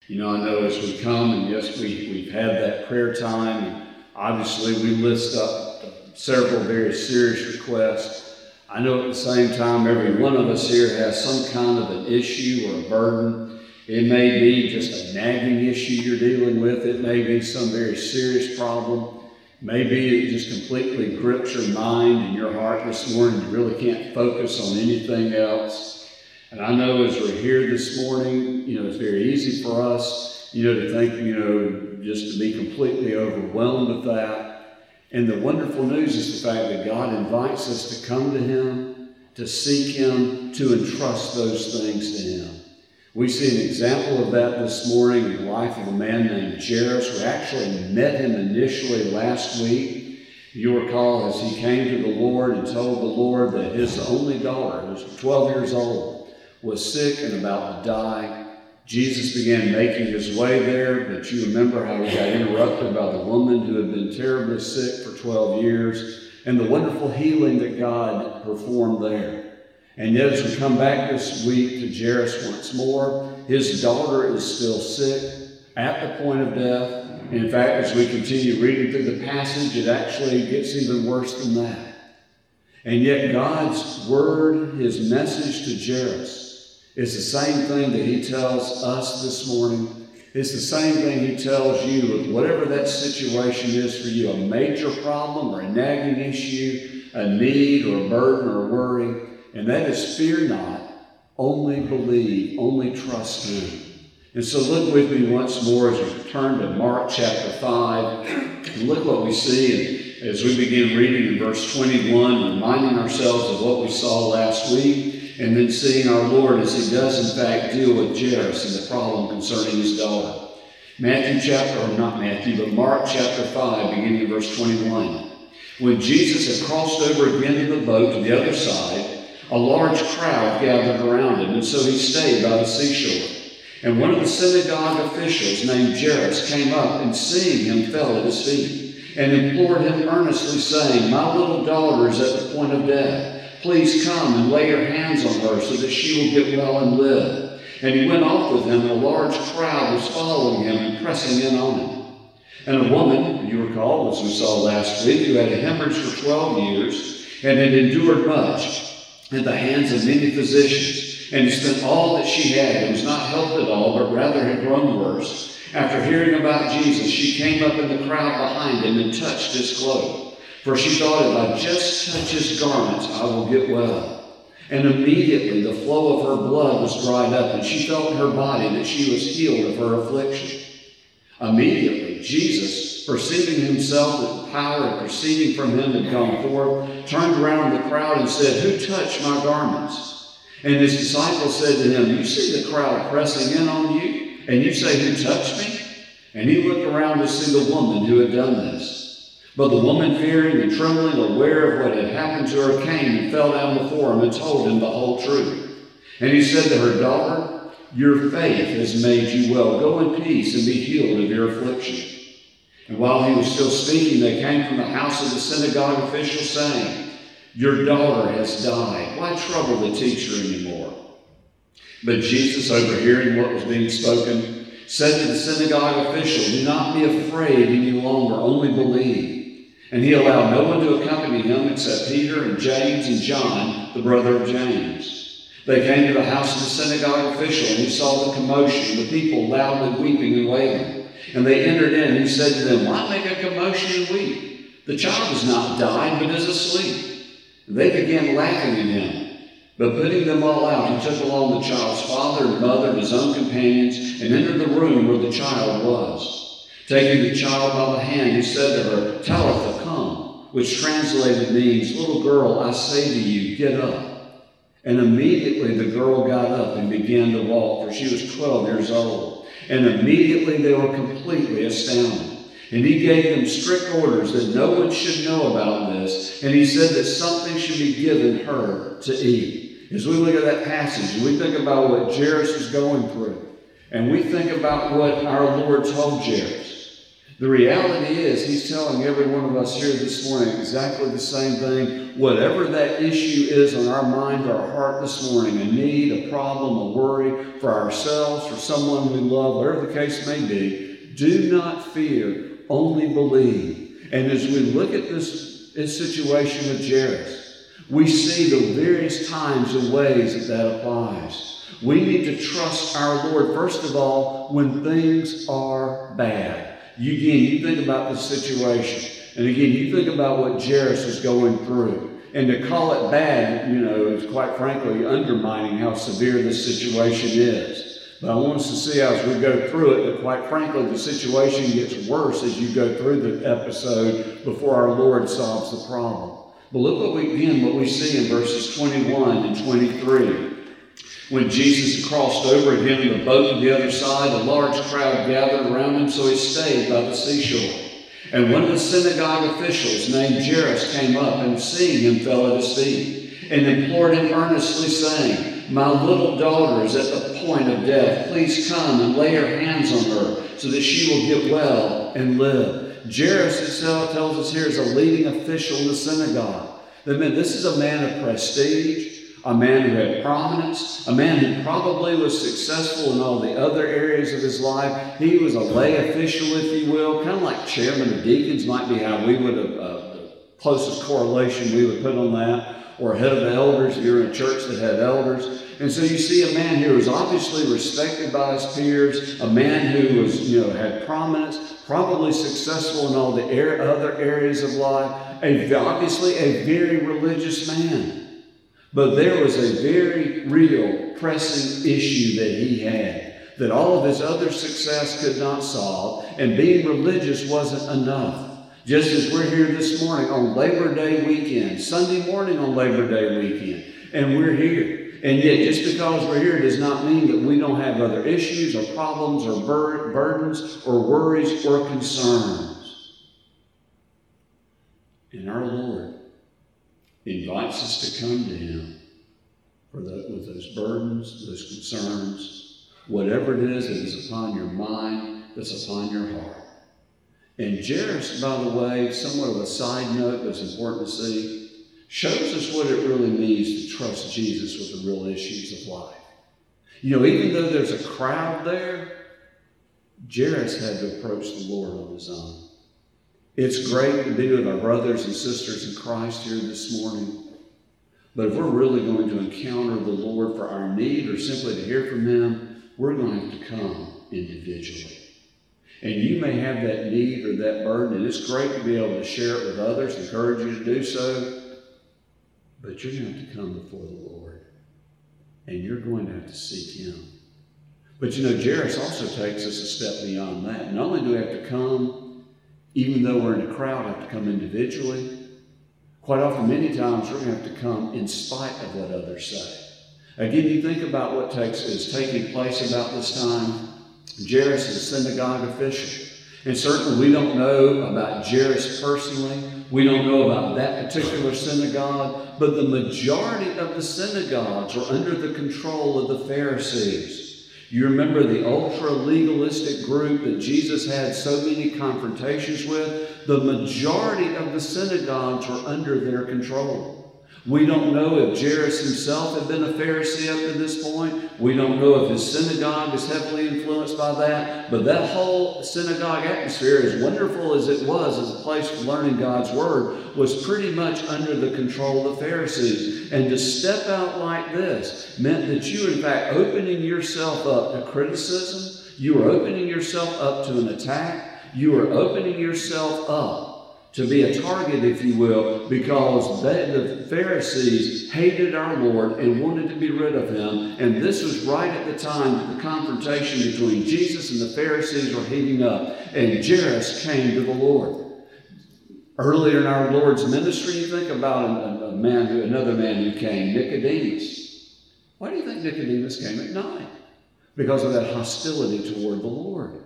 I know as we come, and yes, we've had that prayer time, and obviously we list up several very serious requests. I know at the same time, every one of us here has some kind of an issue or a burden. It may be just a nagging issue you're dealing with. It may be some very serious problem. Maybe it just completely grips your mind and your heart this morning. You really can't focus on anything else. And I know as we're here this morning, it's very easy for us, to think, just to be completely overwhelmed with that. And the wonderful news is the fact that God invites us to come to Him, to seek Him, to entrust those things to Him. We see an example of that this morning in the life of a man named Jairus. We actually met him initially last week. You'll recall as he came to the Lord and told the Lord that his only daughter, who was 12 years old, was sick and about to die. Jesus began making his way there, but you remember how he got interrupted by the woman who had been terribly sick for 12 years and the wonderful healing that God performed there. And yet as we come back this week to Jairus once more, his daughter is still sick at the point of death. And in fact, as we continue reading through the passage, it actually gets even worse than that. And yet God's word, his message to Jairus, is the same thing that he tells us this morning. It's the same thing he tells you with whatever that situation is for you, a major problem or a nagging issue, a need or a burden or a worry. And that is, fear not, only believe, only trust Him. And so look with me once more as we turn to Mark chapter 5. And look what we see as we begin reading in verse 21, reminding ourselves of what we saw last week, and then seeing our Lord as He does in fact deal with Jairus and the problem concerning his daughter. Mark chapter 5, beginning in verse 21. When Jesus had crossed over again in the boat to the other side, a large crowd gathered around him, and so he stayed by the seashore. And one of the synagogue officials named Jairus came up and seeing him fell at his feet and implored him earnestly, saying, "My little daughter is at the point of death. Please come and lay your hands on her so that she will get well and live." And he went off with him, and a large crowd was following him and pressing in on him. And a woman, you recall, as we saw last week, who had a hemorrhage for 12 years and had endured much at the hands of many physicians, and had spent all that she had, and was not helped at all, but rather had grown worse. After hearing about Jesus, she came up in the crowd behind him and touched his cloak. For she thought, if I just touch his garments, I will get well. And immediately the flow of her blood was dried up, and she felt in her body that she was healed of her affliction. Immediately Jesus, perceiving himself that the power proceeding from him had gone forth, turned around the crowd and said, "Who touched my garments?" And his disciples said to him, "You see the crowd pressing in on you, and you say, 'Who touched me?'" And he looked around to see the woman who had done this. But the woman, fearing and trembling, aware of what had happened to her, came and fell down before him and told him the whole truth. And he said to her, "Daughter, your faith has made you well. Go in peace and be healed of your affliction." And while he was still speaking, they came from the house of the synagogue official, saying, "Your daughter has died. Why trouble the teacher anymore?" But Jesus, overhearing what was being spoken, said to the synagogue official, "Do not be afraid any longer, only believe." And he allowed no one to accompany him except Peter and James and John, the brother of James. They came to the house of the synagogue official, and he saw the commotion, the people loudly weeping and wailing. And they entered in, and he said to them, "Why make a commotion and weep? The child has not died, but is asleep." And they began laughing at him. But putting them all out, he took along the child's father and mother and his own companions, and entered the room where the child was. Taking the child by the hand, he said to her, "Talitha, come," which translated means, "Little girl, I say to you, get up." And immediately the girl got up and began to walk, for she was 12 years old. And immediately they were completely astounded. And he gave them strict orders that no one should know about this. And he said that something should be given her to eat. As we look at that passage, and we think about what Jairus is going through, and we think about what our Lord told Jairus, The reality is, he's telling every one of us here this morning exactly the same thing. Whatever that issue is on our mind or our heart this morning, a need, a problem, a worry for ourselves, for someone we love, whatever the case may be, do not fear, only believe. And as we look at this situation with Jairus, we see the various times and ways that applies. We need to trust our Lord, first of all, when things are bad. You think about the situation. And again, you think about what Jairus was going through. And to call it bad, is quite frankly undermining how severe this situation is. But I want us to see as we go through it that quite frankly the situation gets worse as you go through the episode before our Lord solves the problem. But look what we see in verses 21 and 23. When Jesus crossed over again in the boat to the other side, a large crowd gathered around him, so he stayed by the seashore. And one of the synagogue officials named Jairus came up and seeing him fell at his feet and implored him earnestly, saying, "My little daughter is at the point of death. Please come and lay your hands on her so that she will get well and live." Jairus, it tells us here, is a leading official in the synagogue. This is a man of prestige, a man who had prominence, a man who probably was successful in all the other areas of his life. He was a lay official, if you will, kind of like chairman of deacons might be how we would have, the closest correlation we would put on that, or head of the elders if you're in a church that had elders. And so you see a man here who was obviously respected by his peers, a man who was, had prominence, probably successful in all the other areas of life, obviously a very religious man. But there was a very real, pressing issue that he had, that all of his other success could not solve, and being religious wasn't enough. Just as we're here this morning on Labor Day weekend, Sunday morning on Labor Day weekend, and we're here. And yet, just because we're here does not mean that we don't have other issues or problems or burdens or worries or concerns. And our Lord invites us to come to him with those burdens, those concerns, whatever it is that is upon your mind, that's upon your heart. And Jairus, by the way, somewhat of a side note that's important to see, shows us what it really means to trust Jesus with the real issues of life. Even though there's a crowd there, Jairus had to approach the Lord on his own. It's great to be with our brothers and sisters in Christ here this morning. But if we're really going to encounter the Lord for our need or simply to hear from him, we're going to have to come individually. And you may have that need or that burden, and it's great to be able to share it with others, encourage you to do so. But you're going to have to come before the Lord. And you're going to have to seek him. But Jairus also takes us a step beyond that. Not only do we have to come, even though we're in a crowd, have to come individually. Quite often, many times, we're going to have to come in spite of what others say. Again, you think about what is taking place about this time. Jairus is a synagogue official. And certainly we don't know about Jairus personally. We don't know about that particular synagogue. But the majority of the synagogues were under the control of the Pharisees. You remember the ultra-legalistic group that Jesus had so many confrontations with? The majority of the synagogues were under their control. We don't know if Jairus himself had been a Pharisee up to this point. We don't know if his synagogue is heavily influenced by that. But that whole synagogue atmosphere, as wonderful as it was as a place for learning God's Word, was pretty much under the control of the Pharisees. And to step out like this meant that you were in fact opening yourself up to criticism. You were opening yourself up to an attack. You were opening yourself up to be a target, if you will, because the Pharisees hated our Lord and wanted to be rid of him. And this was right at the time that the confrontation between Jesus and the Pharisees were heating up. And Jairus came to the Lord. Earlier in our Lord's ministry, you think about another man who came, Nicodemus. Why do you think Nicodemus came at night? Because of that hostility toward the Lord.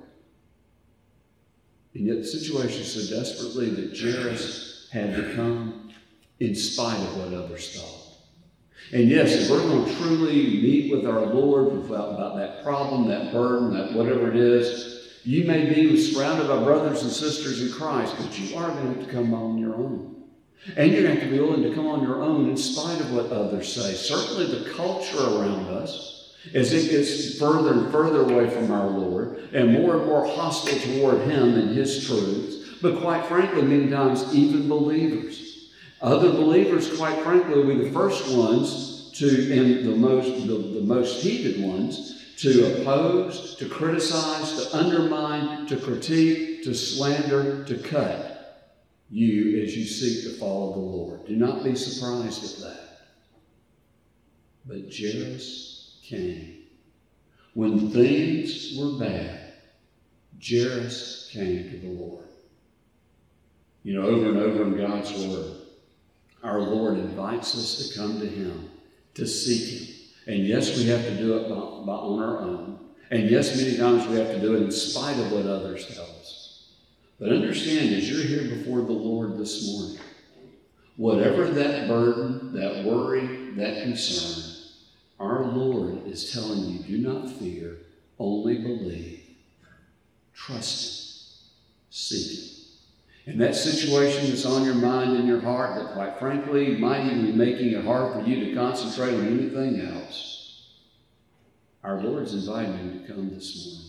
And yet the situation so desperately that Jairus had to come in spite of what others thought. And yes, if we're going to truly meet with our Lord about that problem, that burden, that whatever it is, You may be surrounded by brothers and sisters in Christ, but you are going to have to come on your own. And you're going to have to be willing to come on your own in spite of what others say. Certainly the culture around us, as it gets further and further away from our Lord and more hostile toward Him and His truths, but quite frankly, many times even believers. Other believers, quite frankly, will be the first ones to, and the most heated ones, to oppose, to criticize, to undermine, to critique, to slander, to cut you as you seek to follow the Lord. Do not be surprised at that. But Jairus came. When things were bad, Jairus came to the Lord. You know, over and over in God's Word, our Lord invites us to come to Him, to seek Him. And yes, we have to do it on our own. And yes, many times we have to do it in spite of what others tell us. But understand, as you're here before the Lord this morning, whatever that burden, that worry, that concern, our Lord is telling you, do not fear, only believe. Trust Him. Seek Him. And that situation that's on your mind and your heart that, quite frankly, might even be making it hard for you to concentrate on anything else, our Lord's inviting you to come this morning,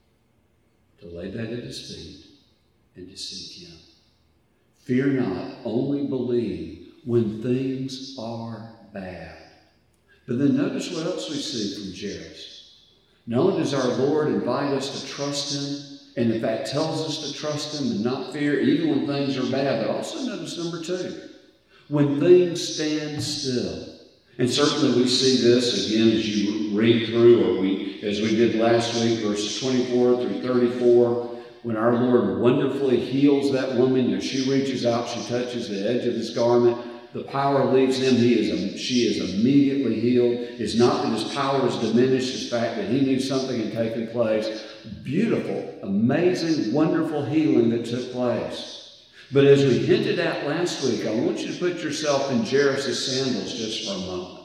to lay that at His feet and to seek Him. Fear not, only believe when things are bad. But then notice what else we see from Jairus. Not only does our Lord invite us to trust Him, and in fact tells us to trust Him and not fear even when things are bad, but also notice number 2, when things stand still. And certainly we see this again as you read through, or as we did last week, verses 24 through 34, when our Lord wonderfully heals that woman. As she reaches out, she touches the edge of His garment. The power leaves Him. She is immediately healed. It's not that His power is diminished. It's the fact that He knew something had taken place. Beautiful, amazing, wonderful healing that took place. But as we hinted at last week, I want you to put yourself in Jairus' sandals just for a moment.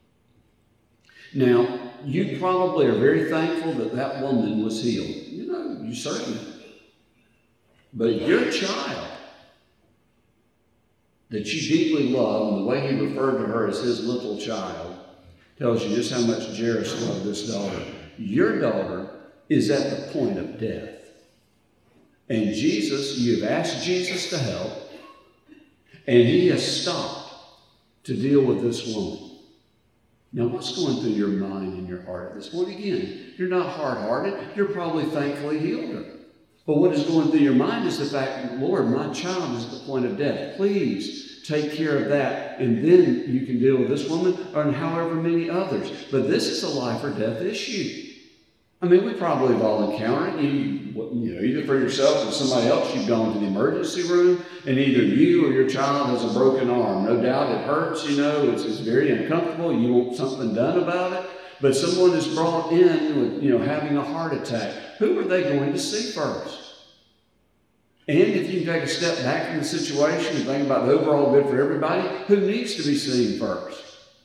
Now, you probably are very thankful that that woman was healed. You know, you certainly. But your child that you deeply love, and the way He referred to her as His little child, tells you just how much Jairus loved this daughter. Your daughter is at the point of death. And you've asked Jesus to help, and He has stopped to deal with this woman. Now, what's going through your mind and your heart at this point? Again, you're not hard-hearted. You're probably thankfully healed her. But what is going through your mind is the fact that, Lord, my child is at the point of death. Please take care of that, and then you can deal with this woman or however many others. But this is a life or death issue. I mean, we probably have all encountered it. You know, either for yourself or somebody else, you've gone to the emergency room, and either you or your child has a broken arm. No doubt it hurts, you know, it's very uncomfortable. You want something done about it. But someone is brought in with, you know, having a heart attack. Who are they going to see first? And if you can take a step back from the situation and think about the overall good for everybody, who needs to be seen first?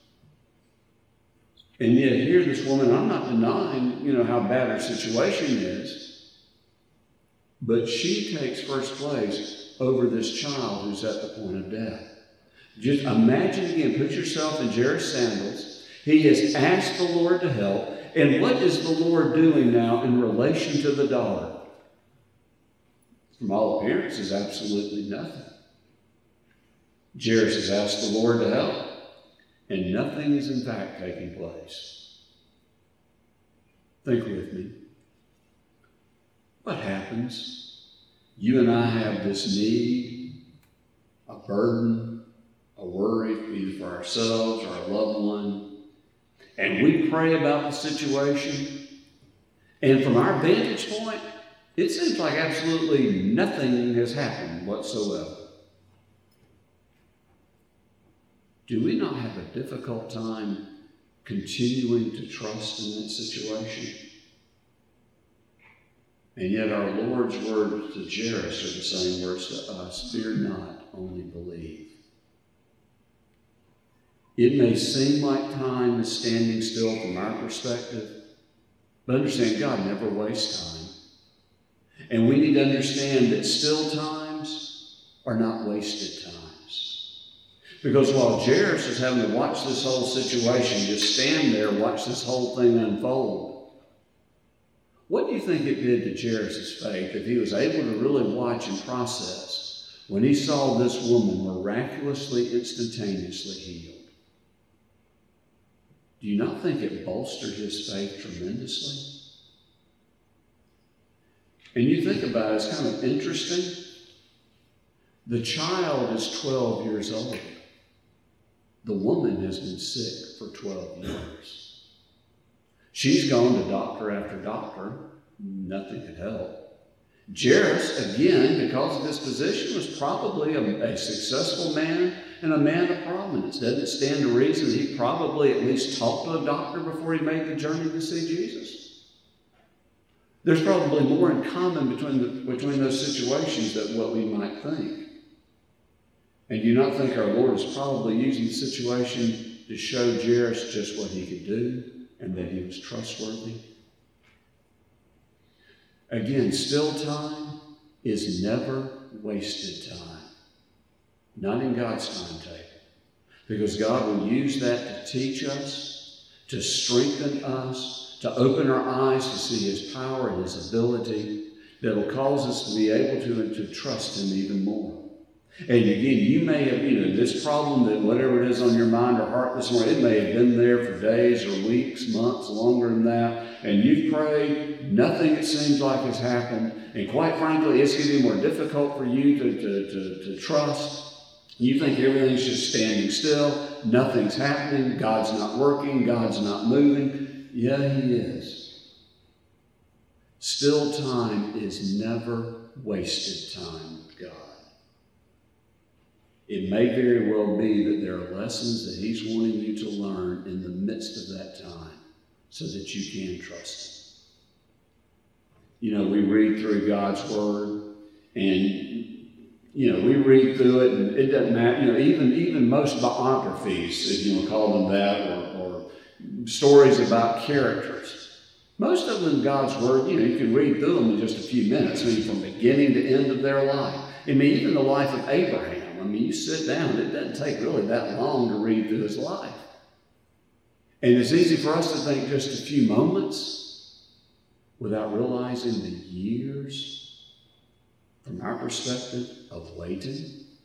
And yet here this woman, I'm not denying, you know, how bad her situation is, but she takes first place over this child who's at the point of death. Just imagine again, put yourself in Jairus' sandals. He has asked the Lord to help. And what is the Lord doing now in relation to the daughter? From all appearances, absolutely nothing. Jairus has asked the Lord to help, and nothing is in fact taking place. Think with me. What happens? You and I have this need, a burden, a worry, either for ourselves or our loved one, and we pray about the situation, and from our vantage point, it seems like absolutely nothing has happened whatsoever. Do we not have a difficult time continuing to trust in that situation? And yet our Lord's words to Jairus are the same words to us. Fear not, only believe. It may seem like time is standing still from our perspective, but understand God never wastes time. And we need to understand that still times are not wasted times. Because while Jairus is having to watch this whole situation, just stand there, watch this whole thing unfold, what do you think it did to Jairus' faith if he was able to really watch and process when he saw this woman miraculously, instantaneously healed? Do you not think it bolstered his faith tremendously? And you think about it, it's kind of interesting. The child is 12 years old. The woman has been sick for 12 years. She's gone to doctor after doctor. Nothing could help. Jairus, again, because of his position, was probably a successful man and a man of prominence. Doesn't it stand to reason that he probably at least talked to a doctor before he made the journey to see Jesus? There's probably more in common between those situations than what we might think. And do you not think our Lord is probably using the situation to show Jairus just what he could do and that he was trustworthy? Again, still time is never wasted time. Not in God's timetable. Because God will use that to teach us, to strengthen us, to open our eyes to see his power and his ability that will cause us to be able to trust him even more. And again, you may have, this problem that whatever it is on your mind or heart this morning, it may have been there for days or weeks, months, longer than that, and you've prayed, nothing it seems like has happened, and quite frankly, it's getting more difficult for you to trust. You think everything's just standing still, nothing's happening, God's not working, God's not moving. Yeah, he is. Still time is never wasted time with God. It may very well be that there are lessons that he's wanting you to learn in the midst of that time so that you can trust him. We read through God's word and, we read through it and it doesn't matter. Even most biographies, if you want to call them that, or stories about characters, most of them in God's word, you can read through them in just a few minutes, from beginning to end of their life. Even the life of Abraham. You sit down, it doesn't take really that long to read through his life. And it's easy for us to think just a few moments without realizing the years, from our perspective, of waiting.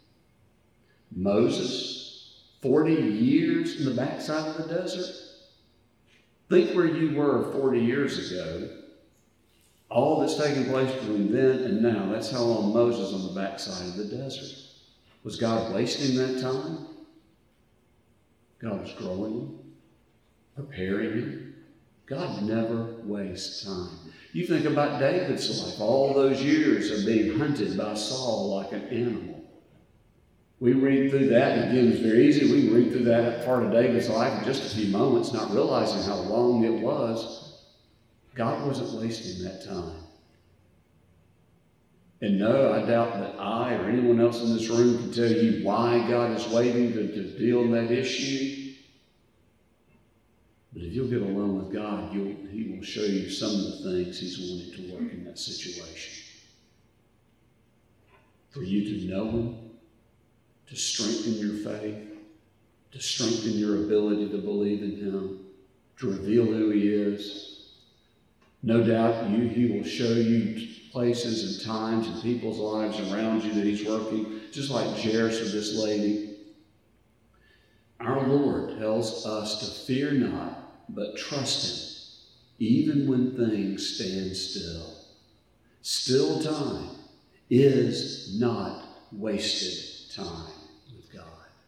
Moses, 40 years in the backside of the desert. Think where you were 40 years ago. All that's taken place between then and now, that's how long Moses on the backside of the desert. Was God wasting that time? God was growing him, preparing him. God never wastes time. You think about David's life, all those years of being hunted by Saul like an animal. We read through that, and again, it's very easy. We can read through that part of David's life in just a few moments, not realizing how long it was. God wasn't wasting that time. And no, I doubt that I or anyone else in this room can tell you why God is waiting to deal with that issue. But if you'll get alone with God, he will show you some of the things he's wanting to work in that situation. For you to know him, to strengthen your faith, to strengthen your ability to believe in him, to reveal who he is. No doubt he will show you places and times and people's lives around you that he's working, just like Jairus or this lady. Our Lord tells us to fear not, but trust him, even when things stand still. Still time is not wasted time with God.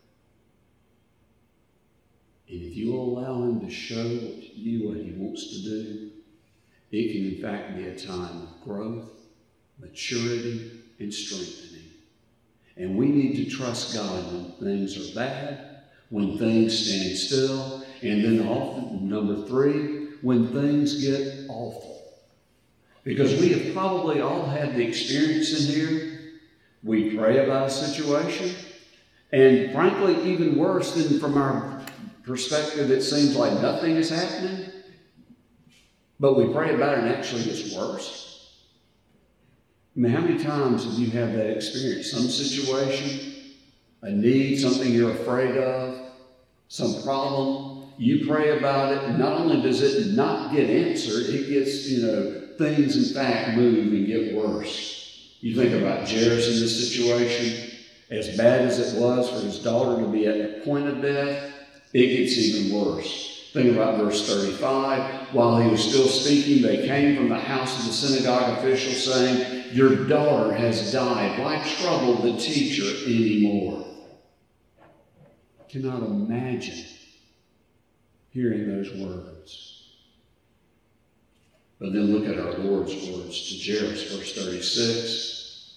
And if you will allow him to show you what he wants to do, it can in fact be a time of growth, maturity, and strengthening. And we need to trust God when things are bad, when things stand still, and then often, number 3, when things get awful. Because we have probably all had the experience in here. We pray about a situation, and frankly, even worse than from our perspective, it seems like nothing is happening. But we pray about it and actually it's worse. I mean, how many times have you had that experience? Some situation, a need, something you're afraid of, some problem. You pray about it, and not only does it not get answered, it gets, things in fact move and get worse. You think about Jairus in this situation. As bad as it was for his daughter to be at the point of death, it gets even worse. Think about verse 35. While he was still speaking, they came from the house of the synagogue official saying, "Your daughter has died. Why trouble the teacher anymore?" I cannot imagine hearing those words. But then look at our Lord's words to Jairus, verse 36.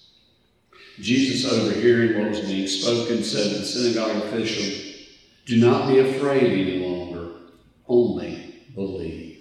Jesus, overhearing what was being spoken, said to the synagogue official, "Do not be afraid any longer, only believe."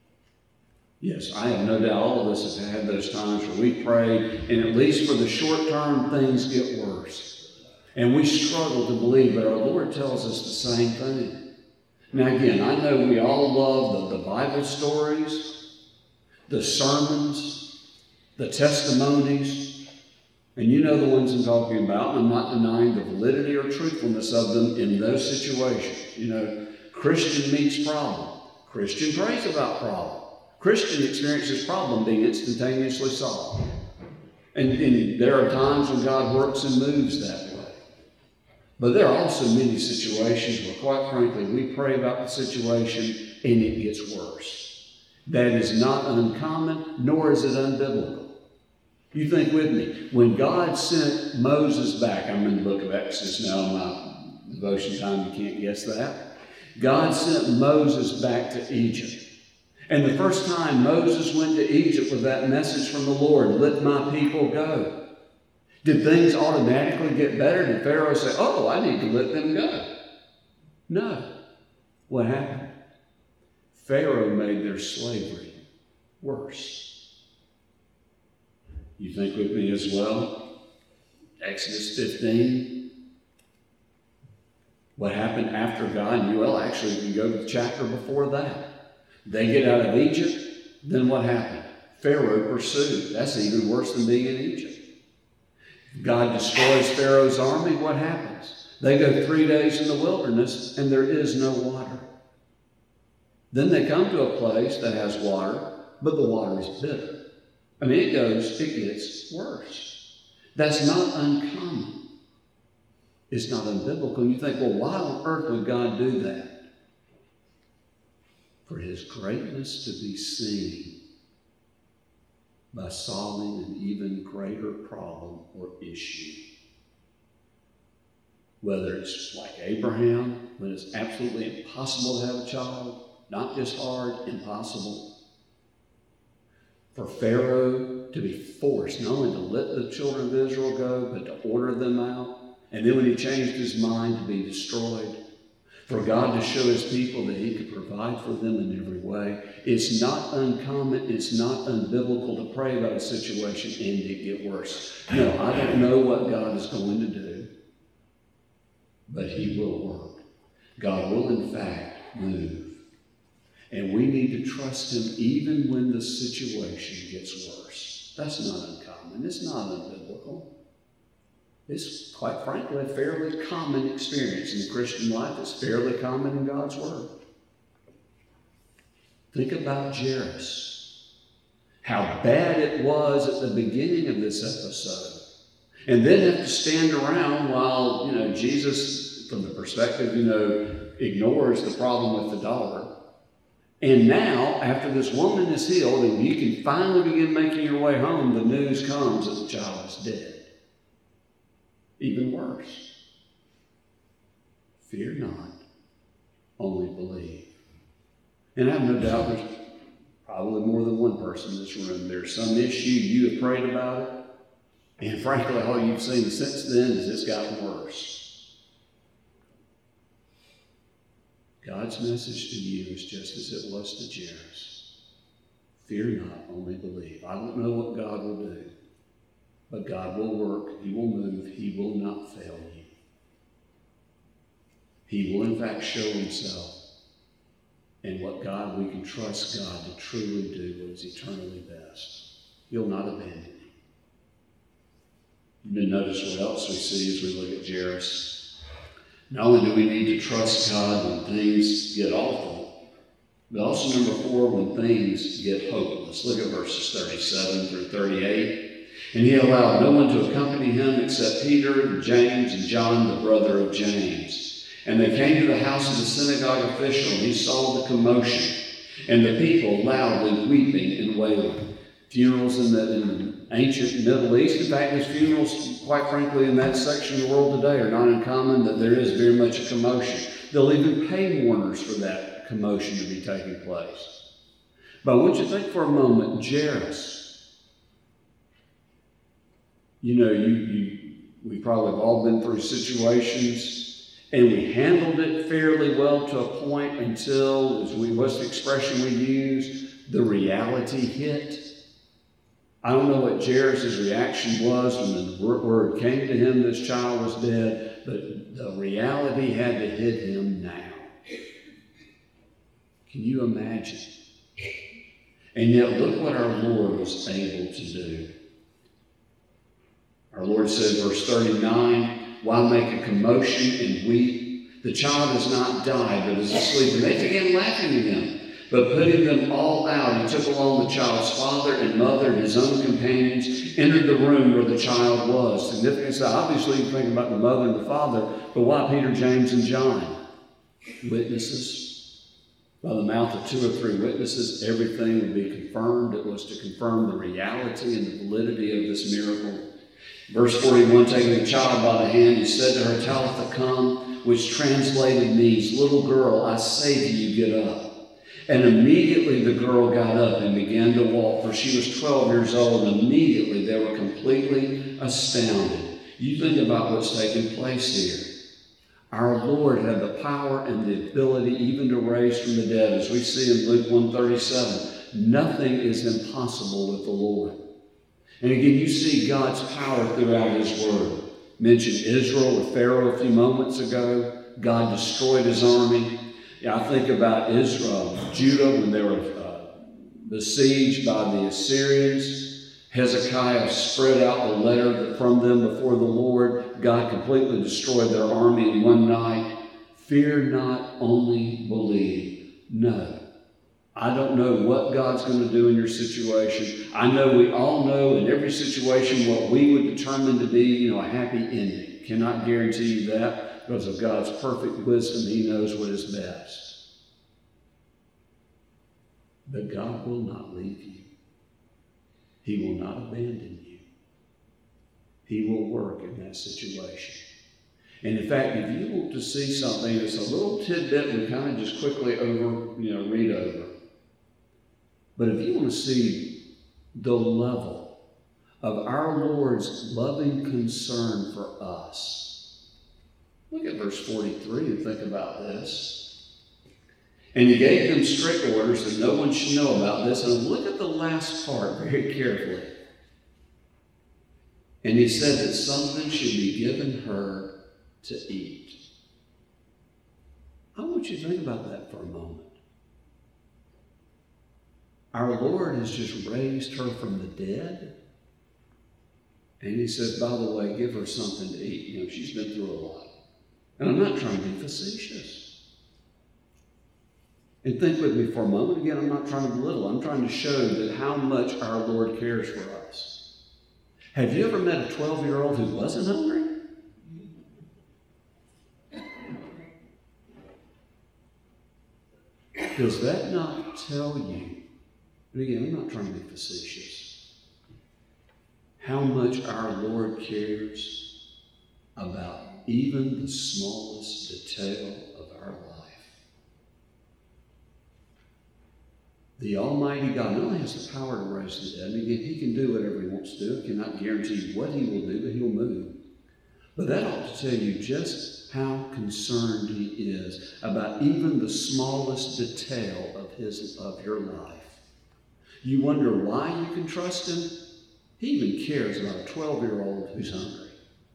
Yes, I have no doubt all of us have had those times where we pray, and at least for the short term, things get worse. And we struggle to believe, but our Lord tells us the same thing. Now again, I know we all love the Bible stories, the sermons, the testimonies, and you know the ones I'm talking about, and I'm not denying the validity or truthfulness of them in those situations. Christian meets problem. Christian prays about problem. Christian experiences problem being instantaneously solved. And there are times when God works and moves that way. But there are also many situations where, quite frankly, we pray about the situation and it gets worse. That is not uncommon, nor is it unbiblical. You think with me, when God sent Moses back, I'm in the book of Exodus now, my devotion time, you can't guess that. God sent Moses back to Egypt. And the first time Moses went to Egypt with that message from the Lord, "Let my people go," did things automatically get better? Did Pharaoh say, "Oh, I need to let them go"? No. What happened? Pharaoh made their slavery worse. You think with me as well? Exodus 15. What happened after God? Actually, if you go to the chapter before that. They get out of Egypt, then what happened? Pharaoh pursued. That's even worse than being in Egypt. God destroys Pharaoh's army, what happens? They go 3 days in the wilderness and there is no water. Then they come to a place that has water, but the water is bitter. I mean, it gets worse. That's not uncommon. It's not unbiblical. And you think, well, why on earth would God do that? For his greatness to be seen by solving an even greater problem or issue. Whether it's like Abraham, when it's absolutely impossible to have a child, not just hard, impossible. For Pharaoh to be forced not only to let the children of Israel go, but to order them out. And then when he changed his mind, to be destroyed. For God to show his people that he could provide for them in every way. It's not uncommon, it's not unbiblical to pray about a situation and it get worse. No, I don't know what God is going to do, but he will work. God will in fact move. And we need to trust him even when the situation gets worse. That's not uncommon. It's not unbiblical. It's, quite frankly, a fairly common experience in the Christian life. It's fairly common in God's Word. Think about Jairus. How bad it was at the beginning of this episode. And then have to stand around while, Jesus, from the perspective, ignores the problem with the daughter. And now, after this woman is healed and you can finally begin making your way home, the news comes that the child is dead. Even worse. Fear not, only believe. And I have no doubt there's probably more than one person in this room. There's some issue, you have prayed about it, and frankly, all you've seen since then is it's gotten worse. God's message to you is just as it was to Jairus. Fear not, only believe. I don't know what God will do, but God will work. He will move. He will not fail you. He will, in fact, show himself. And what God, we can trust God to truly do what is eternally best. He'll not abandon you. You may notice what else we see as we look at Jairus. Not only do we need to trust God when things get awful, but also number 4, when things get hopeless. Look at verses 37 through 38. And he allowed no one to accompany him except Peter and James and John, the brother of James. And they came to the house of the synagogue official, and he saw the commotion, and the people loudly weeping and wailing. Funerals in the ancient Middle East, in fact, these funerals, quite frankly, in that section of the world today are not uncommon, that there is very much a commotion. They'll even pay mourners for that commotion to be taking place. But I want you to think for a moment, Jairus. You know, we probably have all been through situations, and we handled it fairly well to a point until, what's the expression we use, the reality hit. I don't know what Jairus' reaction was when the word came to him this child was dead, but the reality had to hit him now. Can you imagine? And yet look what our Lord was able to do. Our Lord said, verse 39, why make a commotion and weep? The child has not died, but is asleep. And they began laughing at him. But putting them all out, he took along the child's father and mother and his own companions, entered the room where the child was. Significance, obviously, you think about the mother and the father, but why Peter, James, and John? Witnesses. By the mouth of 2 or 3 witnesses, everything would be confirmed. It was to confirm the reality and the validity of this miracle. Verse 41, taking the child by the hand, he said to her, Talitha cum, which translated means, little girl, I say to you, get up. And immediately the girl got up and began to walk, for she was 12 years old, and immediately they were completely astounded. You think about what's taking place here. Our Lord had the power and the ability even to raise from the dead. As we see in Luke 1:37, nothing is impossible with the Lord. And again, you see God's power throughout his word. Mentioned Israel with Pharaoh a few moments ago. God destroyed his army. Yeah, I think about Israel, Judah, when they were besieged by the Assyrians. Hezekiah spread out the letter from them before the Lord. God completely destroyed their army in one night. Fear not, only believe. No. I don't know what God's going to do in your situation. I know we all know in every situation what we would determine to be, a happy ending. Cannot guarantee you that. Because of God's perfect wisdom, he knows what is best. But God will not leave you. He will not abandon you. He will work in that situation. And in fact, if you want to see something that's a little tidbit we kind of just quickly read over. But if you want to see the level of our Lord's loving concern for us, look at verse 43 and think about this. And he gave them strict orders that no one should know about this. And look at the last part very carefully. And he said that something should be given her to eat. I want you to think about that for a moment. Our Lord has just raised her from the dead. And he says, by the way, give her something to eat. She's been through a lot. And I'm not trying to be facetious. And think with me for a moment. Again, I'm not trying to belittle. I'm trying to show that how much our Lord cares for us. Have you ever met a 12-year-old who wasn't hungry? Does that not tell you, and again, I'm not trying to be facetious, how much our Lord cares about even the smallest detail of our life? The Almighty God not only has the power to raise the dead, and again, he can do whatever he wants to do. I cannot guarantee you what he will do, but he'll move. But that ought to tell you just how concerned he is about even the smallest detail of your life. You wonder why you can trust him? He even cares about a 12-year-old who's hungry.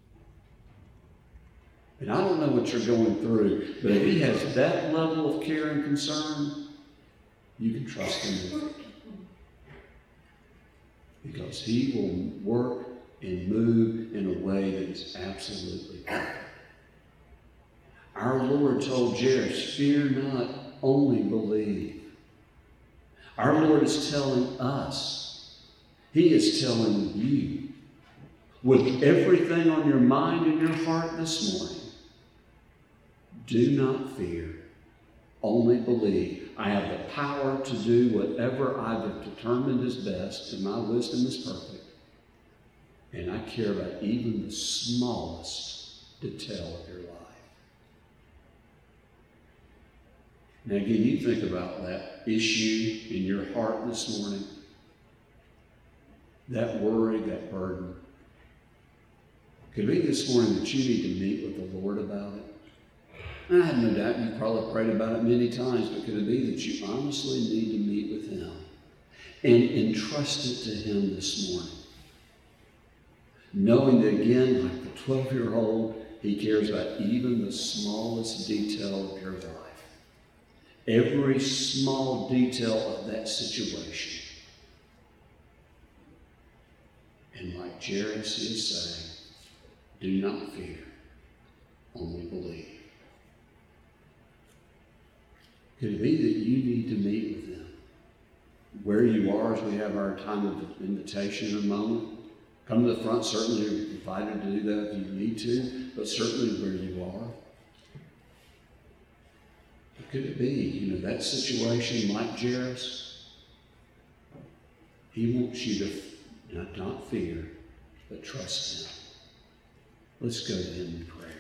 And I don't know what you're going through, but if he has that level of care and concern, you can trust him with it. Because he will work and move in a way that is absolutely perfect. Our Lord told Jairus, fear not, only believe. Our Lord is telling us, he is telling you, with everything on your mind and your heart this morning, do not fear, only believe. I have the power to do whatever I've determined is best, and my wisdom is perfect. And I care about even the smallest detail of your life. Now again, you think about that issue in your heart this morning, that worry, that burden. Could it be this morning that you need to meet with the Lord about it? And I have no doubt you probably prayed about it many times, but could it be that you honestly need to meet with him and entrust it to him this morning? Knowing that, again, like the 12-year-old, he cares about even the smallest detail of your life. Every small detail of that situation. And like Jairus is saying, do not fear, only believe. Could it be that you need to meet with them? Where you are, as we have our time of invitation in a moment, come to the front. Certainly you're invited to do that if you need to, but certainly where you are. Could it be, that situation like Jairus? He wants you to not fear, but trust him. Let's go to him in prayer.